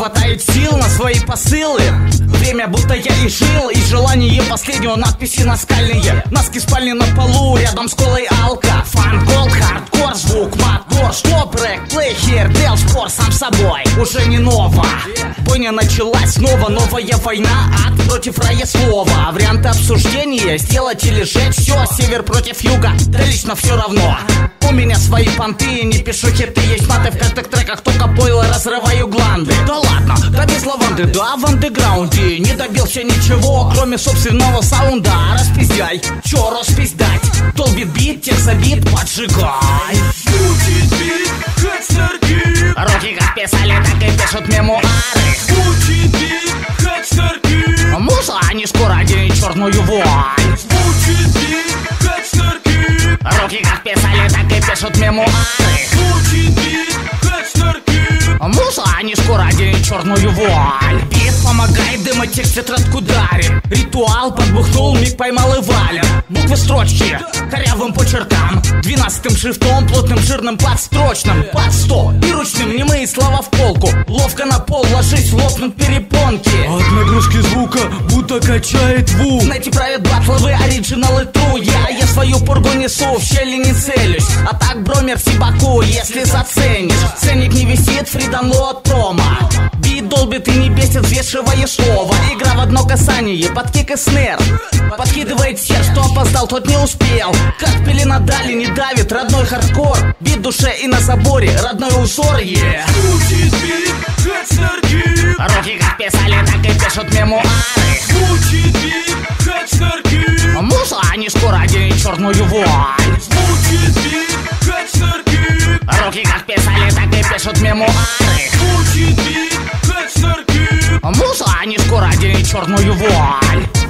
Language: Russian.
хватает сил на свои посылы. Время будто я и жил, и желание последнего, надписи наскальные. Носки спальни на полу, рядом с колой алка. Фан, голд, хардкор, звук, мотор. Стоп, рэк, плей, хер, дел, спор сам собой. Уже не ново, бойня началась снова. Новая война, ад против рая слова. Варианты обсуждения, сделать или сжечь. Все, север против юга, да лично все равно. У меня свои понты, не пишу хиты. Есть маты в каждых треках, только пойло разрываю гланды. Да ладно, да без лаванды, да в андеграунде. Не добился ничего, кроме собственного саунда. Распиздяй, чё распиздать? Долбит бит, тех забит, поджигай. Мучить бит, как снарки. Руки как писали, так и пишут мемуары. Мучить бит, как снарки. Муза, они скоро оденут черную вуаль. Мучить бит, как снарки. Руки как писали, так и пишут мемуары. Мучить бит, как снарки. Муза, они скоро оденут черную вуаль. Бит помогает, дыма текст тетрадку дарит. Ритуал подбухнул, миг поймал и валит. Буквы строчки, корявым почеркам. 12-м шрифтом, плотным жирным подстрочным. Под 100 и ручным, немые слова в полку. Ловко на пол ложись, лопнут перепонки. От нагрузки звука будто качает ву. Знаете, правят батловые оригиналы тру. Я свою пургу несу, в щели не целюсь. А так, бро, мерси Баку, если заценишь. Ценник не висит, фриданлот промо. Бит долбит и не бесит взвешивая слово. Игра в одно касание, под кик и снэр. Подкидывает всех, что опоздал, тот не успел. Как пелена дали, не давит родной хардкор. Бит в душе и на заборе, родной узор, Мучить бит, как снарки. Руки как писали, так и пишут мемуары. Мучить бит, как снарки. Муза, они скоро оденут черную вуаль. Мучить бит, как снарки. Руки как писали, так и пишут мемуары. Мучить бит, как снарки. Муза, они скоро оденут черную вуаль.